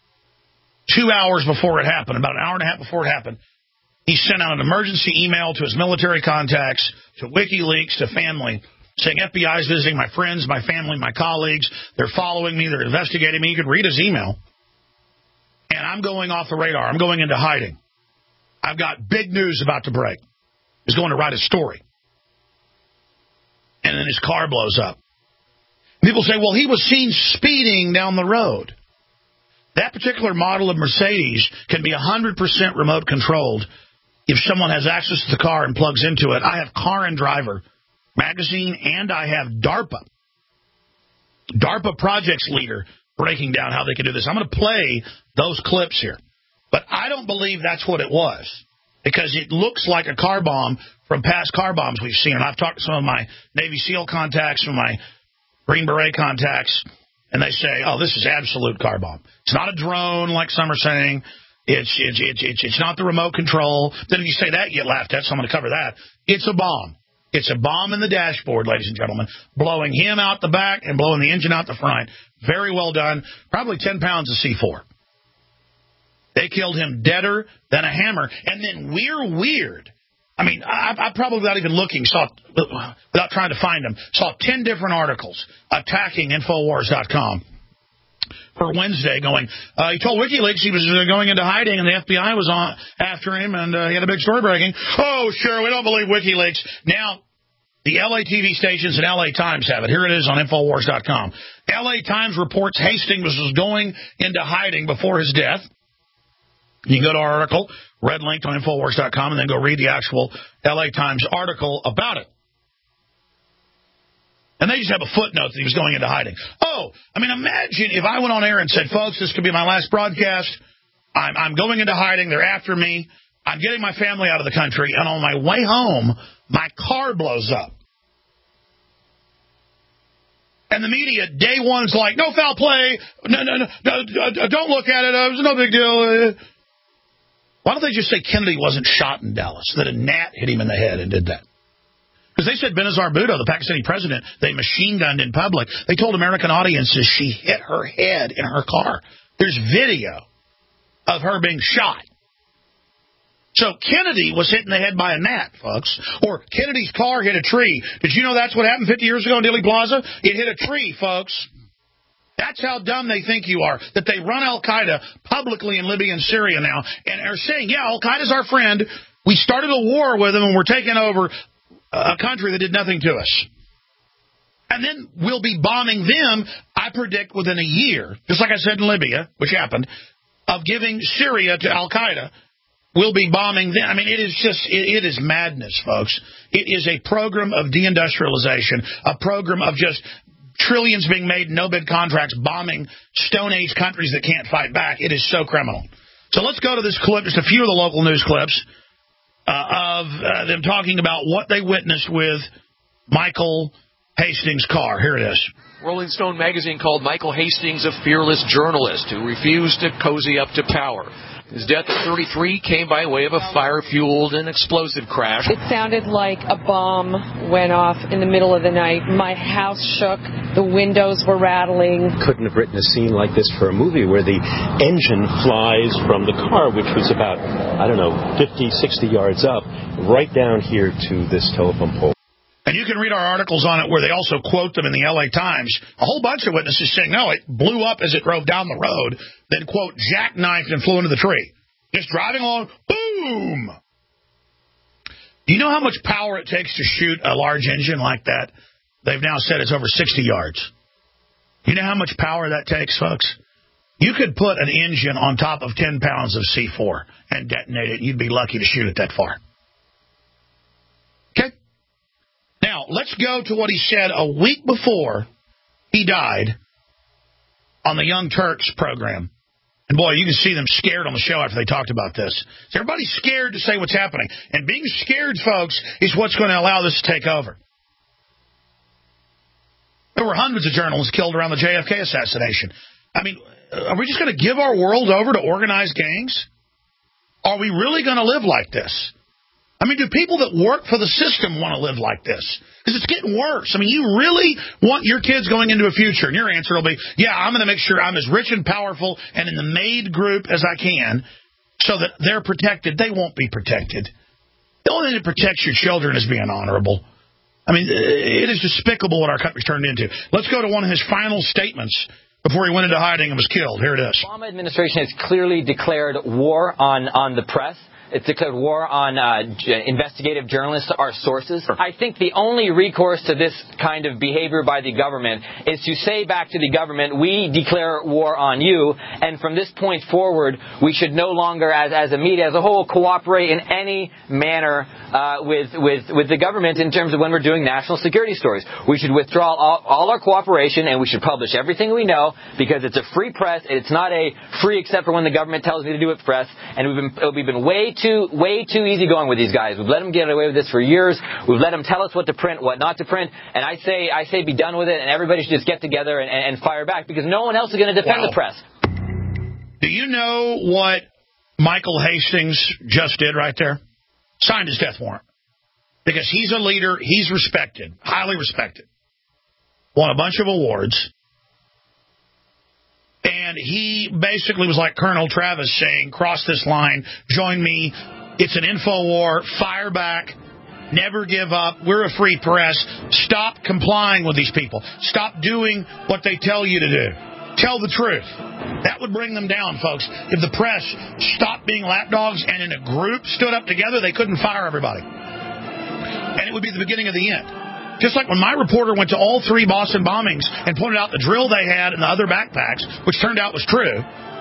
two hours before it happened, about an hour and a half before it happened, he sent out an emergency email to his military contacts, to WikiLeaks, to family, saying F B I is visiting my friends, my family, my colleagues. They're following me. They're investigating me. You could read his email. And I'm going off the radar. I'm going into hiding. I've got big news about to break. He's going to write a story. And then his car blows up. People say, well, he was seen speeding down the road. That particular model of Mercedes can be one hundred percent remote controlled if someone has access to the car and plugs into it. I have Car and Driver magazine, and I have DARPA. DARPA projects leader breaking down how they can do this. I'm going to play those clips here. But I don't believe that's what it was, because it looks like a car bomb from past car bombs we've seen. And I've talked to some of my Navy SEAL contacts, from my Green Beret contacts, and they say, oh, this is absolute car bomb. It's not a drone like some are saying. It's, it's, it's, it's, it's not the remote control. Then if you say that, you get laughed at, so I'm going to cover that. It's a bomb. It's a bomb in the dashboard, ladies and gentlemen, blowing him out the back and blowing the engine out the front. Very well done. Probably ten pounds of C four. They killed him deader than a hammer. And then we're weird. I mean, I, I probably, without even looking, saw, without trying to find them, saw ten different articles attacking Infowars dot com for Wednesday, going, uh, he told WikiLeaks he was going into hiding and the F B I was on after him, and uh, he had a big story breaking. Oh, sure, we don't believe WikiLeaks. Now, the L A T V stations and L A Times have it. Here it is on Infowars dot com. L A Times reports Hastings was going into hiding before his death. You can go to our article, red linked on Infowars dot com, and then go read the actual L A Times article about it. And they just have a footnote that he was going into hiding. Oh, I mean, imagine if I went on air and said, folks, this could be my last broadcast. I'm, I'm going into hiding. They're after me. I'm getting my family out of the country. And on my way home, my car blows up. And the media, day one, is like, no foul play. No, no, no, no, don't look at it. It was no big deal. Why don't they just say Kennedy wasn't shot in Dallas, that a gnat hit him in the head and did that? Because they said Benazir Bhutto, the Pakistani president, they machine gunned in public. They told American audiences she hit her head in her car. There's video of her being shot. So Kennedy was hit in the head by a gnat, folks. Or Kennedy's car hit a tree. Did you know that's what happened fifty years ago in Dealey Plaza? It hit a tree, folks. That's how dumb they think you are, that they run al-Qaeda publicly in Libya and Syria now and are saying, yeah, al-Qaeda's our friend. We started a war with them and we're taking over a country that did nothing to us. And then we'll be bombing them, I predict, within a year, just like I said in Libya, which happened, of giving Syria to al-Qaeda. We'll be bombing them. I mean, it is just, it, it is madness, folks. It is a program of deindustrialization, a program of just trillions being made in no-bid contracts, bombing Stone Age countries that can't fight back. It is so criminal. So let's go to this clip, just a few of the local news clips uh, of uh, them talking about what they witnessed with Michael Hastings' car. Here it is. Rolling Stone magazine called Michael Hastings a fearless journalist who refused to cozy up to power. His death at thirty-three came by way of a fire-fueled and explosive crash. It sounded like a bomb went off in the middle of the night. My house shook. The windows were rattling. Couldn't have written a scene like this for a movie where the engine flies from the car, which was about, I don't know, fifty, sixty yards up, right down here to this telephone pole. And you can read our articles on it where they also quote them in the L A Times. A whole bunch of witnesses saying, no, it blew up as it drove down the road, then, quote, jackknifed and flew into the tree. Just driving along, boom! Do you know how much power it takes to shoot a large engine like that? They've now said it's over sixty yards. You know how much power that takes, folks? You could put an engine on top of ten pounds of C four and detonate it. You'd be lucky to shoot it that far. Okay? Now, let's go to what he said a week before he died on the Young Turks program. And, boy, you can see them scared on the show after they talked about this. So everybody's scared to say what's happening. And being scared, folks, is what's going to allow this to take over. There were hundreds of journalists killed around the J F K assassination. I mean, are we just going to give our world over to organized gangs? Are we really going to live like this? I mean, do people that work for the system want to live like this? Because it's getting worse. I mean, you really want your kids going into a future, and your answer will be, yeah, I'm going to make sure I'm as rich and powerful and in the made group as I can so that they're protected. They won't be protected. The only thing that protects your children is being honorable. I mean, it is despicable what our country's turned into. Let's go to one of his final statements before he went into hiding and was killed. Here it is. The Obama administration has clearly declared war on, on the press. It's declared war on uh, j- investigative journalists, our sources. I think the only recourse to this kind of behavior by the government is to say back to the government, we declare war on you, and from this point forward, we should no longer, as, as a media as a whole, cooperate in any manner uh, with, with, with the government in terms of when we're doing national security stories. We should withdraw all, all our cooperation, and we should publish everything we know, because it's a free press. It's not a free except for when the government tells me to do it press, and we've been, we've been way too way too easy going with these guys. We've let them get away with this for years. We've let them tell us what to print, what not to print. And I say, I say, be done with it. And everybody should just get together and, and, and fire back, because no one else is going to defend wow. the press. Do you know what Michael Hastings just did right there? Signed his death warrant, because he's a leader. He's respected, highly respected. Won a bunch of awards. And he basically was like Colonel Travis saying, cross this line, join me. It's an info war. Fire back. Never give up. We're a free press. Stop complying with these people. Stop doing what they tell you to do. Tell the truth. That would bring them down, folks. If the press stopped being lapdogs and in a group stood up together, they couldn't fire everybody. And it would be the beginning of the end. Just like when my reporter went to all three Boston bombings and pointed out the drill they had and the other backpacks, which turned out was true.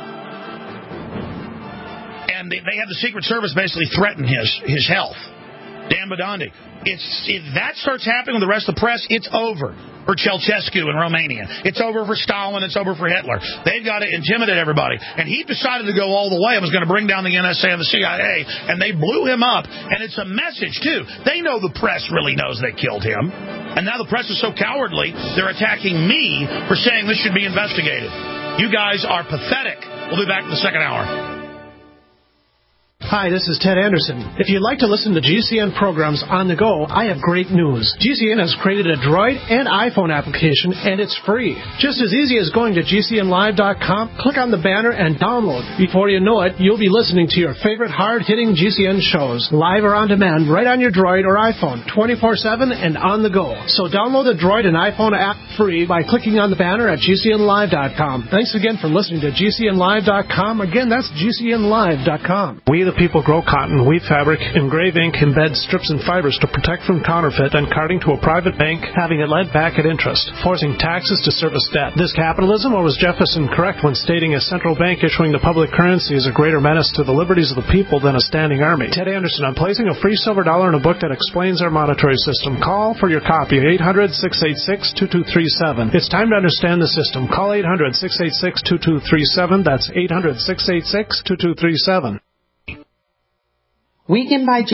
And they, they had the Secret Service basically threaten his, his health. Dan Bidandi. It's, if that starts happening with the rest of the press, it's over for Ceausescu in Romania. It's over for Stalin. It's over for Hitler. They've got to intimidate everybody. And he decided to go all the way and was going to bring down the N S A and the C I A. And they blew him up. And it's a message, too. They know the press really knows they killed him. And now the press is so cowardly, they're attacking me for saying this should be investigated. You guys are pathetic. We'll be back in the second hour. Hi, this is Ted Anderson. If you'd like to listen to G C N programs on the go, I have great news. G C N has created a Droid and iPhone application, and it's free. Just as easy as going to G C N live dot com, click on the banner, and download. Before you know it, you'll be listening to your favorite hard-hitting G C N shows, live or on demand, right on your Droid or iPhone, twenty-four seven and on the go. So download the Droid and iPhone app free by clicking on the banner at G C N live dot com. Thanks again for listening to G C N live dot com. Again, that's G C N live dot com. We, the people grow cotton, weave fabric, engrave ink, embed strips and fibers to protect from counterfeit, and carting to a private bank, having it led back at interest, forcing taxes to service debt. This capitalism, or was Jefferson correct when stating a central bank issuing the public currency is a greater menace to the liberties of the people than a standing army? Ted Anderson, I'm placing a free silver dollar in a book that explains our monetary system. Call for your copy, eight hundred, six eight six, two two three seven. It's time to understand the system. Call eight hundred, six eight six, two two three seven. That's eight hundred, six eight six, two two three seven. Weekend by